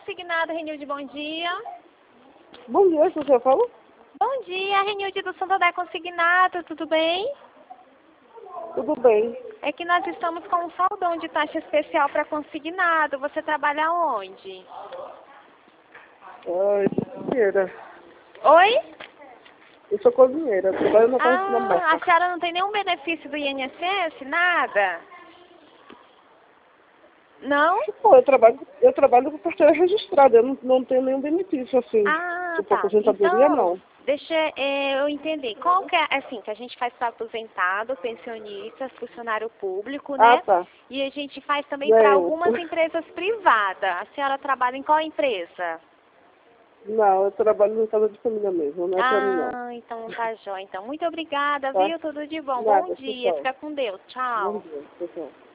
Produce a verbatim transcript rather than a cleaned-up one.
Consignado, Renilde, bom dia. Bom dia, você falou? Bom dia, Renilde do Santander Consignado, tudo bem? Tudo bem. É que nós estamos com um saldão de taxa especial para consignado. Você trabalha onde? Ai, cozinheira. Oi? Eu sou cozinheira, trabalho na casa da Ah, a moça. senhora não tem nenhum benefício do I N S S? Nada? Não? Pô, eu trabalho, eu trabalho com carteira registrada, eu não, não tenho nenhum benefício assim. Ah, Tipo, tá. aposentadoria Então, não. deixa é, eu entender. Qual que é, assim, que a gente faz para aposentado, pensionistas, funcionário público, Ah, né? tá. E a gente faz também Não para é eu. algumas empresas privadas. A senhora trabalha em qual empresa? Não, eu trabalho em casa de família mesmo, não é pra mim não. Ah, então tá jóia. Então, muito obrigada, Tá? viu? Tudo de bom. Bom Nada, dia. pessoal. Fica com Deus. Bom Tchau. dia, pessoal.